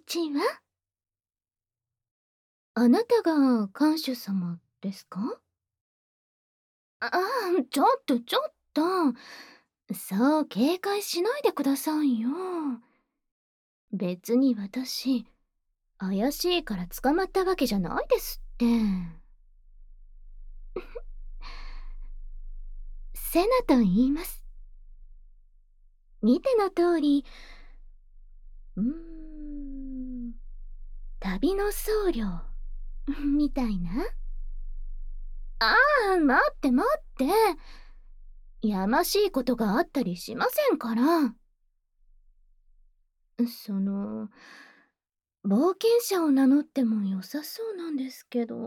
ちは。あなたが看守様ですか？ああ、ちょっと。そう、警戒しないでくださいよ。別に私、怪しいから捕まったわけじゃないですって。セナと言います。見ての通り、うーん、旅の僧侶、みたいな。ああ、待って待って。やましいことがあったりしませんから。その、冒険者を名乗っても良さそうなんですけど。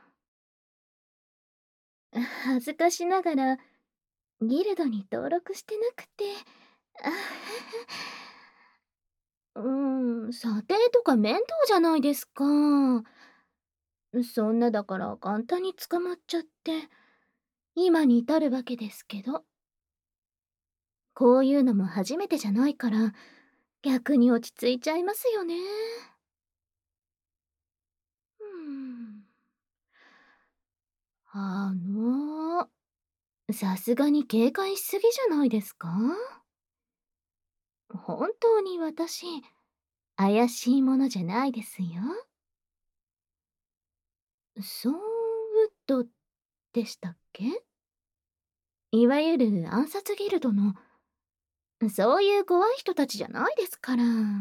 恥ずかしながら、ギルドに登録してなくて。あ査定とか面倒じゃないですか。そんなだから簡単に捕まっちゃって、今に至るわけですけど。こういうのも初めてじゃないから、逆に落ち着いちゃいますよね。うん。さすがに警戒しすぎじゃないですか？本当に私、怪しいものじゃないですよ。ソーンウッドでしたっけ？いわゆる暗殺ギルドの、そういう怖い人たちじゃないですから。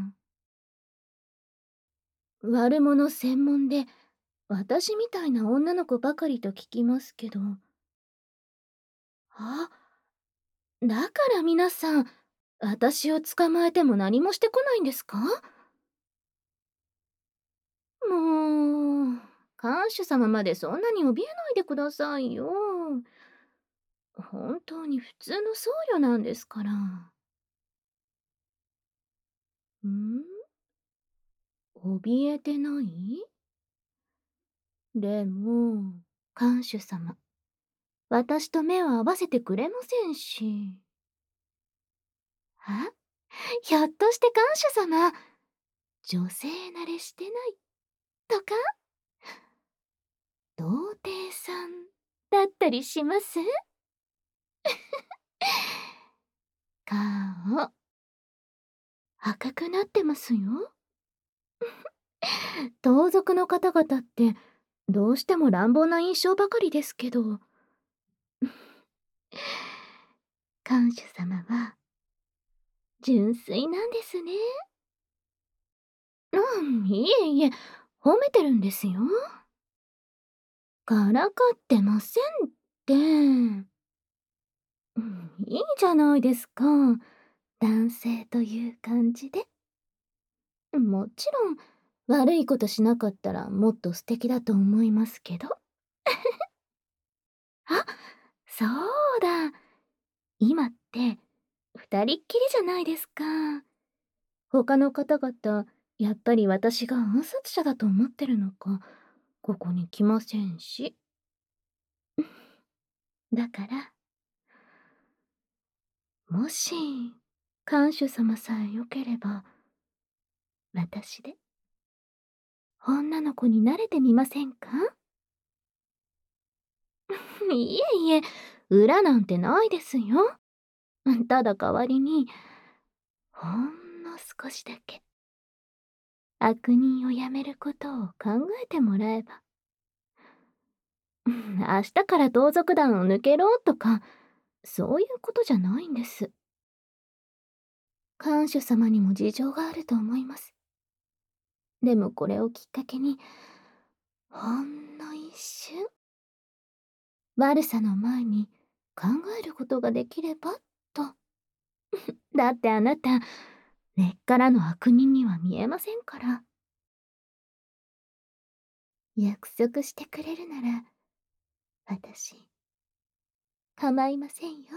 悪者専門で、私みたいな女の子ばかりと聞きますけど。あ、だから皆さん、私を捕まえても何もしてこないんですか？もう、看守様までそんなに怯えないでくださいよ。本当に普通の僧侶なんですから。怯えてない？でも、看守様、私と目を合わせてくれませんし。あ、ひょっとして看守様、女性慣れしてないとか？童貞さんだったりします？顔、赤くなってますよ。盗賊の方々ってどうしても乱暴な印象ばかりですけど、看守様は純粋なんですね。いえいえ、褒めてるんですよ。からかってませんって。いいじゃないですか。男性という感じで。もちろん、悪いことしなかったらもっと素敵だと思いますけど。あ、そうだ。今って、二人っきりじゃないですか。他の方々、やっぱり私が暗殺者だと思ってるのか、ここに来ませんし。だから、もし、看守様さえ良ければ、私で、女の子に慣れてみませんか？いえいえ、裏なんてないですよ。ただ代わりに、ほんの少しだけ、悪人をやめることを考えてもらえば。明日から盗賊団を抜けろとか、そういうことじゃないんです。看守様にも事情があると思います。でもこれをきっかけに、ほんの一瞬、悪さの前に考えることができれば、と。だってあなた、根っからの悪人には見えませんから。約束してくれるなら、私、構いませんよ。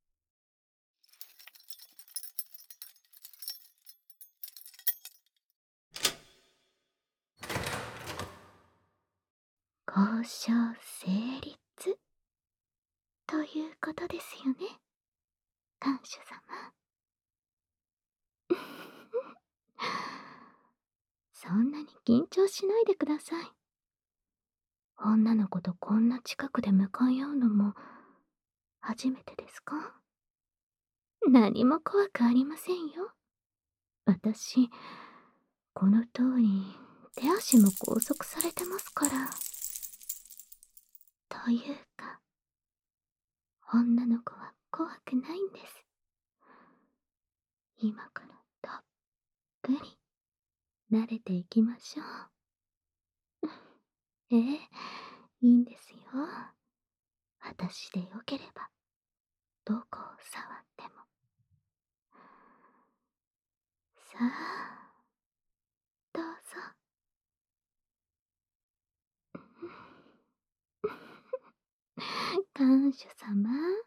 交渉成立ということですよね、看守様。 そんなに緊張しないでください。女の子とこんな近くで向かい合うのも初めてですか？何も怖くありませんよ。私、この通り、手足も拘束されてますから。というか、女の子は怖くないんです。今からたっぷり慣れていきましょう。ええ、いいんですよ。私でよければ、どこを触っても。さあ、どうぞ。看守様、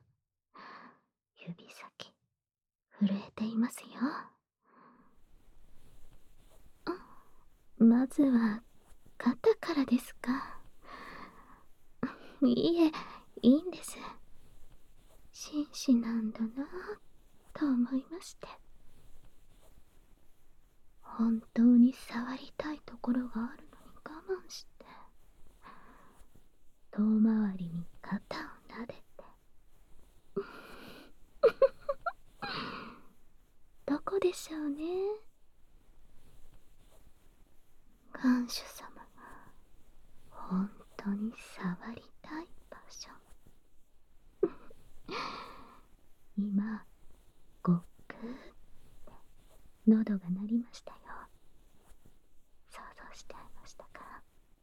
指先、震えていますよ。まずは、肩からですか。いいえ、いいんです。紳士なんだなと思いまして。本当に触りたいところがあるのに我慢して、遠回りに肩を撫でて。どこでしょうね。看守様が本当に触りたい場所。今、ごっくーって喉が鳴りましたよ。想像していましたか？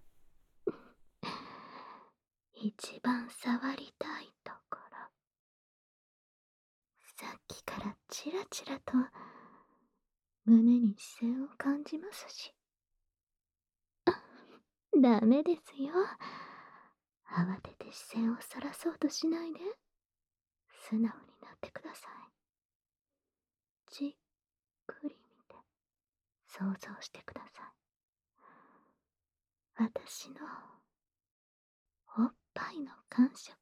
一番触りたいところ。さっきからチラチラと胸に視線を感じますし。ダメですよ。慌てて視線をそらそうとしないで。素直になってください。じっくり見て想像してください。私のおっぱいの感触。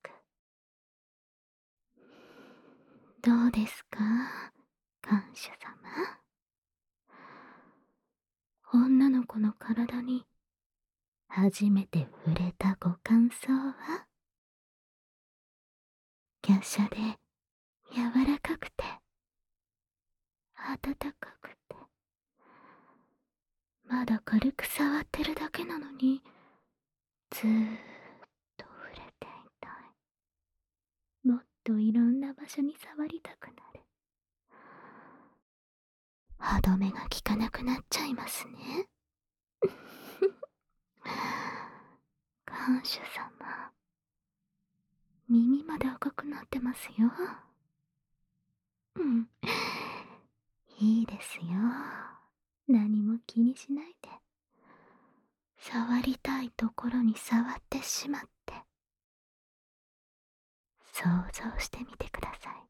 どうですか、看守様。女の子の体に初めて触れたご感想は？華奢で柔らかくて温かくて、まだ軽く触ってるだけなのにずーっと触れていたい。もっといろんな場所に触りたくなる。歯止めが効かなくなっちゃいますね。看守様、耳まで赤くなってますよ。うん、いいですよ。何も気にしないで。触りたいところに触ってしまって、想像してみてください。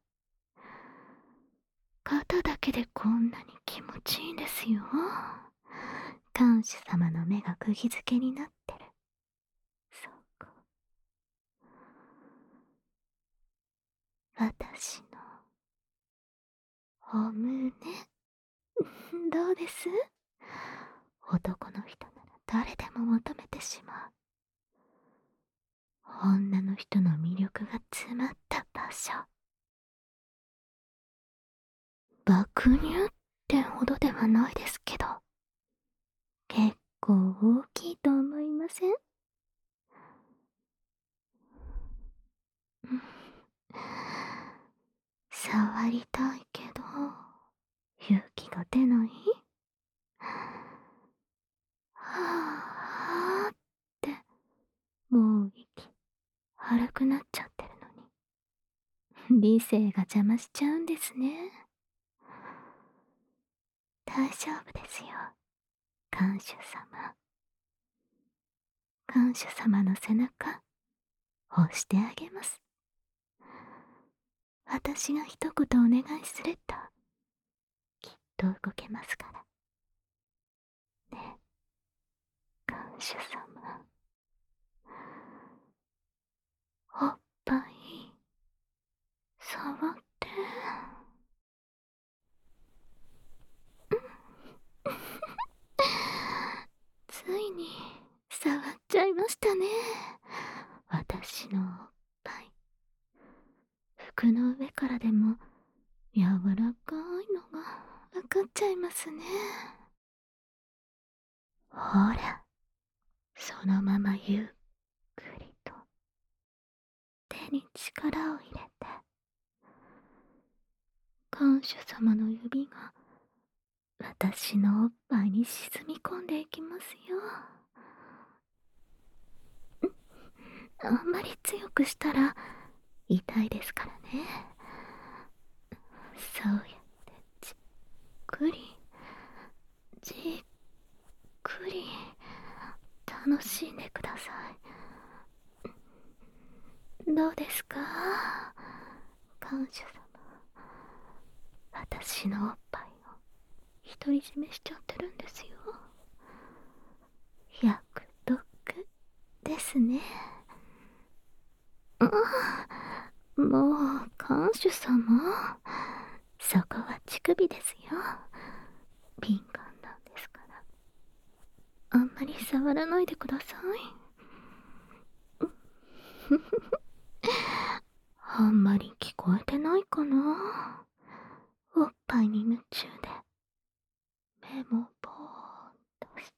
肩だけでこんなに気持ちいいんですよ。看守様の目が釘付けになってる。そこ。私のお胸。どうです？男の人なら誰でも求めてしまう。女の人の魅力が詰まった場所。爆乳ってほどではないですけど、結構大きいと思いません？触りたいけど、勇気が出ない？はぁーって、もう息荒くなっちゃってるのに、理性が邪魔しちゃうんですね。大丈夫ですよ、看守様。看守様の背中、押してあげます。私が一言お願いすると、きっと動けますから。ね、看守様。おっぱい、触って。 いましたね。私のおっぱい。服の上からでも柔らかいのがわかっちゃいますね。ほら、そのままゆっくりと手に力を入れて、看守様の指が私のおっぱいに沈み込んでいきますよ。あんまり強くしたら痛いですからね。そうやってじっくりじっくり楽しんでください。どうですか、看守様。私のおっぱいを独り占めしちゃってるんですよ。役得ですね。もう看守様、そこは乳首ですよ。敏感なんですから、あんまり触らないでください。あんまり聞こえてないかな。おっぱいに夢中で目もぼーっとして。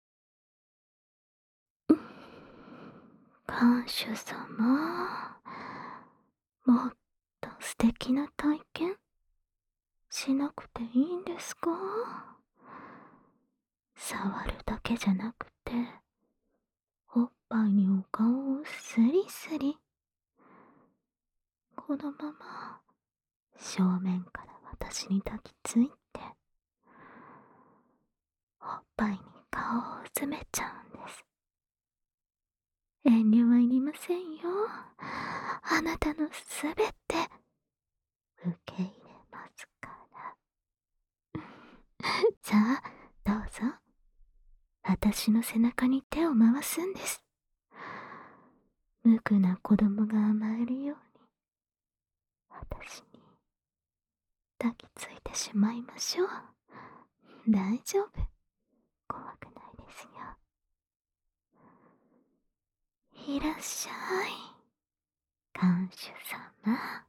看守様、もっと素敵な体験しなくていいんですか？触るだけじゃなくて、おっぱいにお顔をスリスリ。このまま正面から私に抱きついて、おっぱいに顔をうずめちゃうんです。遠慮はいりませんよ。あなたのすべて受け入れますから。さあ、どうぞ。私の背中に手を回すんです。無垢な子供が甘えるように、私に抱きついてしまいましょう。大丈夫。怖くないですよ。いらっしゃい、看守様。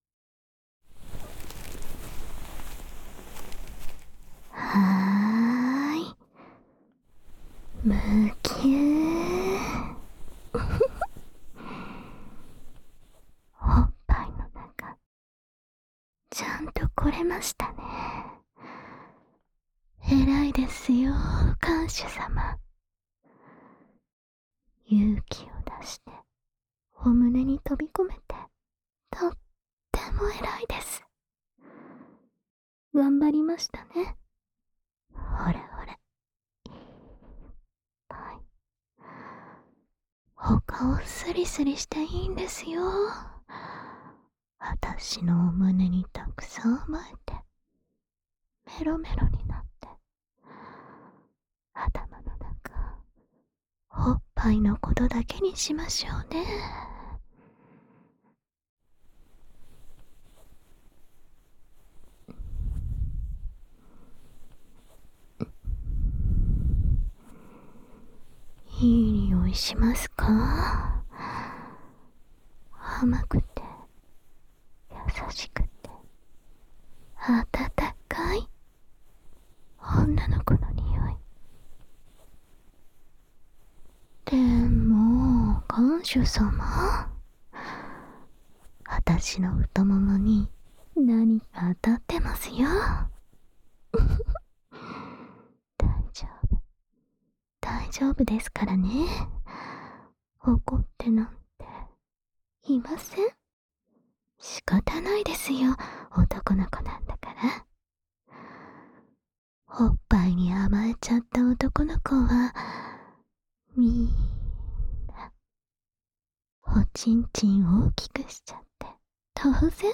はーい。むきゅー。おっぱいの中、ちゃんと来れましたね。偉いですよ、看守様。勇気を出してお胸に飛び込めて、とっても偉いです。頑張りましたね。ほれほれ、いっぱい。他をスリスリしていいんですよ。私のお胸にたくさん甘えて、メロメロになって、頭の中、おっぱいのことだけにしましょうね。いい匂いしますか？甘くて優しくて温かい女の子の匂い。でも看守様、私の太ももに何か当たってますよ。大丈夫、大丈夫ですからね。怒ってなんていません。仕方ないですよ、男の子なんだから。おっぱいに甘えちゃった男の子はみんなおちんちん大きくしちゃって当然。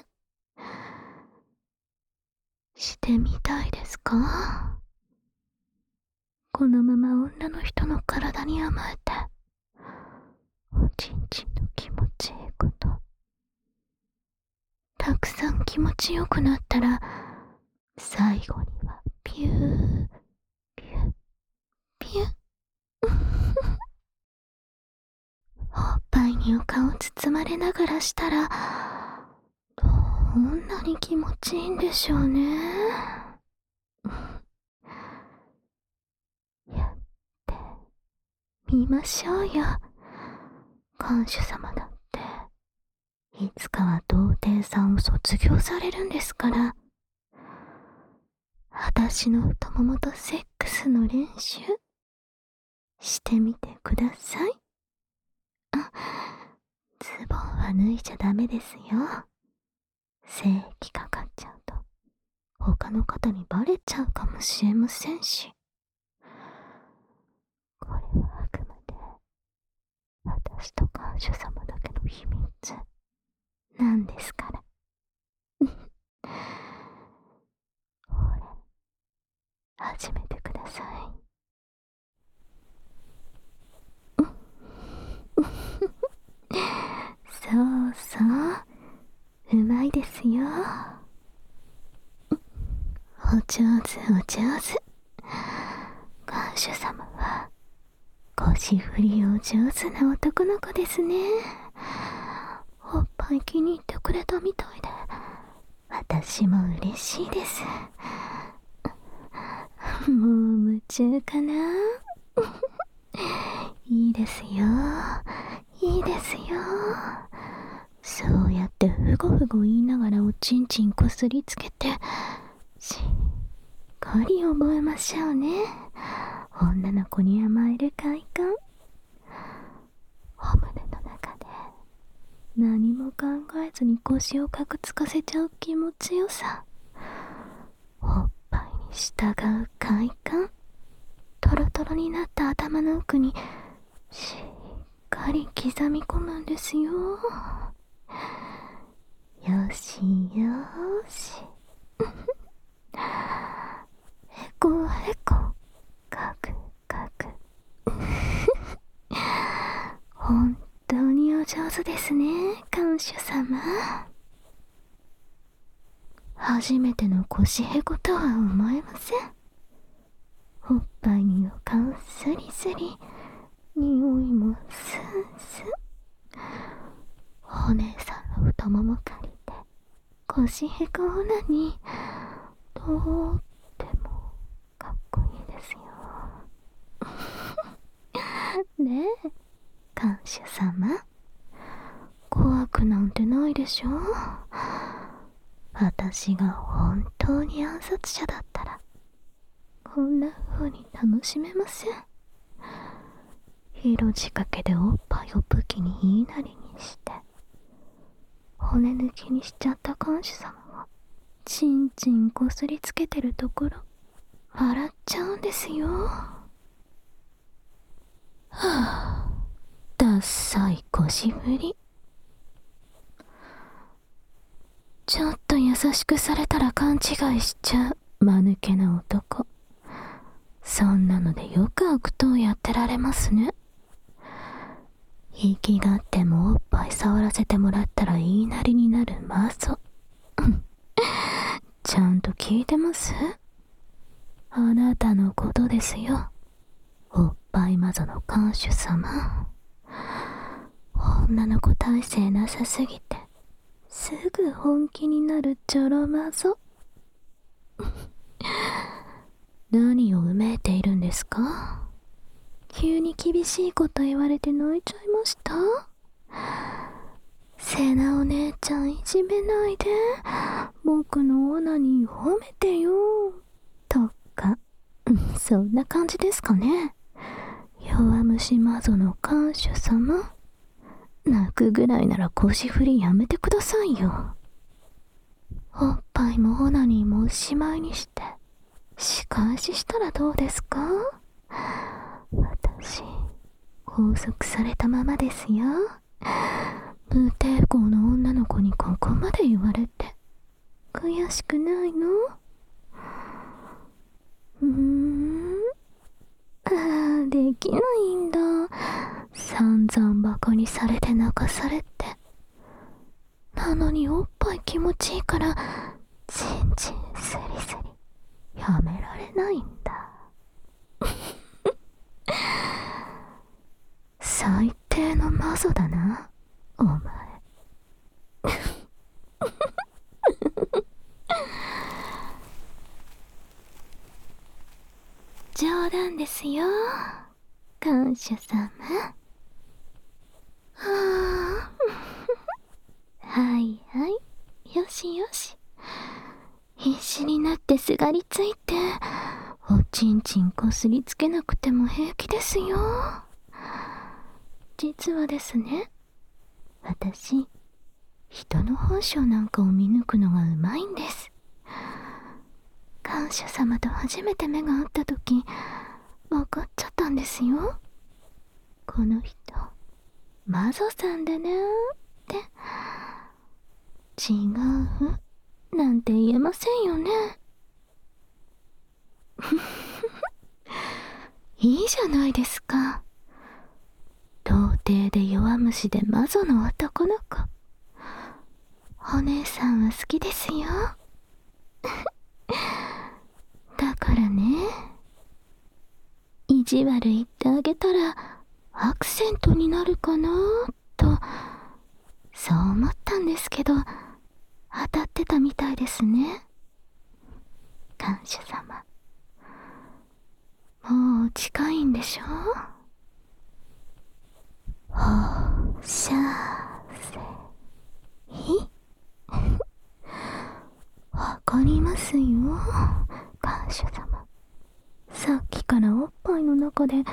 してみたいですか？このまま女の人の体に甘えて、おちんちんの気持ちいいこと、たくさん気持ちよくなったら、最後にはピューピューピューにお顔包まれながらしたら、どんなに気持ちいいんでしょうね。やってみましょうよ。看守様だって、いつかは童貞さんを卒業されるんですから。私の太ももとセックスの練習してみてください。ズボンは脱いじゃダメですよ。精液かかっちゃうと他の方にバレちゃうかもしれませんし。これはあくまで私と看守様だけの秘密なんですから。ほら、始めてください。そうそう、うまいですよ。お上手お上手。看守様は腰振りお上手な男の子ですね。おっぱい気に入ってくれたみたいで、私も嬉しいです。もう夢中かな。いいですよ、いいですよ。そうやってふごふご言いながらおちんちんこすりつけて、しっかり覚えましょうね。女の子に甘える快感。お胸の中で何も考えずに腰をかくつかせちゃう気持ちよさ。おっぱいに従う快感。トロトロになった頭の奥にしっかり刻み込むんですよ。よしよし。へこへこ、かくかく。本当にお上手ですね、看守様。初めての腰へことは思えません。おっぱいにお顔スリスリ、匂いもスンスン。お姉さんの太もも借りて腰へこオナニー、とってもかっこいいですよ。ねえ、看守様、怖くなんてないでしょ。私が本当に暗殺者だったらこんな風に楽しめません。色仕掛けでおっぱいを武器に言いなりにして骨抜きにしちゃった看守様がちんちんこすりつけてるところ笑っちゃうんですよ。はあ、ダッサい腰振り。ちょっと優しくされたら勘違いしちゃう間抜けな男。そんなのでよく悪党やってられますね。生きがってもおっぱい触らせてもらったら言いなりになるマゾ。ちゃんと聞いてます？あなたのことですよ、おっぱいマゾの看守様。女の子体勢なさすぎてすぐ本気になるちょろマゾ。何をうめいているんですか？急に厳しいこと言われて泣いちゃいました？セナお姉ちゃんいじめないで、僕のオナニー褒めてよとか、そんな感じですかね。弱虫マゾの看守様、泣くぐらいなら腰振りやめてくださいよ。おっぱいもオナニーもおしまいにして仕返ししたらどうですか？私拘束されたままですよ。無抵抗の女の子にここまで言われて悔しくないの？できないんだ。散々バカにされて泣かされて、なのにおっぱい気持ちいいからチンチンスリスリやめられないんだ。最低。 れの魔女だな、お前。冗談ですよ、感謝様。はあ。はいはい、よしよし。必死になってすがりついておちんちんこすりつけなくても平気ですよ。実はですね、私、人の本性なんかを見抜くのがうまいんです。感謝様と初めて目が合った時、分かっちゃったんですよ。この人、魔女さんだなーって。違うなんて言えませんよね。いいじゃないですか。童貞で弱虫で魔女の男の子。お姉さんは好きですよ。だからね、意地悪言ってあげたらアクセントになるかなと、そう思ったんですけど、当たってたみたいですね。感謝様、もう近いんでしょ。おしゃせい。わかりますよ、感謝様。さっきからおっぱいの中で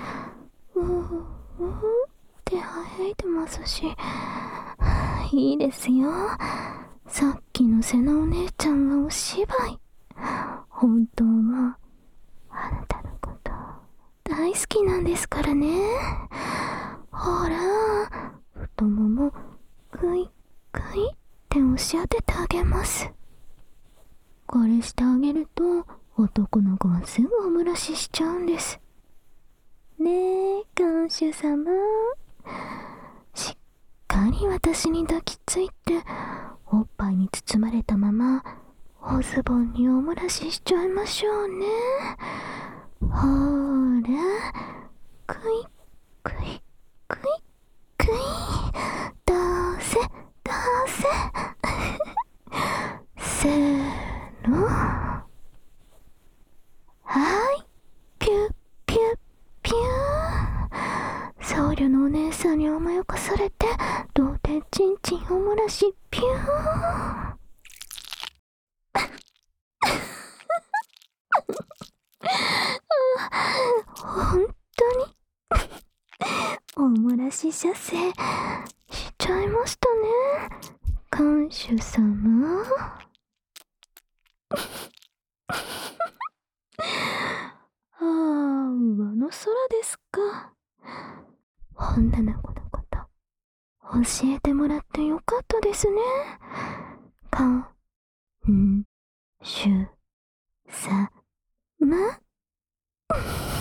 って生えてますし、いいですよ。さっきの瀬名お姉ちゃんはお芝居。本当はあなたのこと大好きなんですからね。ほら、太ももグイグイって押し当ててあげます。これしてあげると男の子はすぐお漏らししちゃうんです。ねえ、看守様。しっかり私に抱きついて、おっぱいに包まれたまま、おズボンにお漏らししちゃいましょうね。ほーら、クイックイックイックイッ、どうせどうせせーの。はい、ピュッピュッピュー。僧侶のお姉さんに甘やかされて、童貞チンチンお漏らしピュー。本当にお漏らし射精しちゃいましたね、看守様。ああ、上の空ですか。女の子のこと教えてもらってよかったですね。かんしゅさま。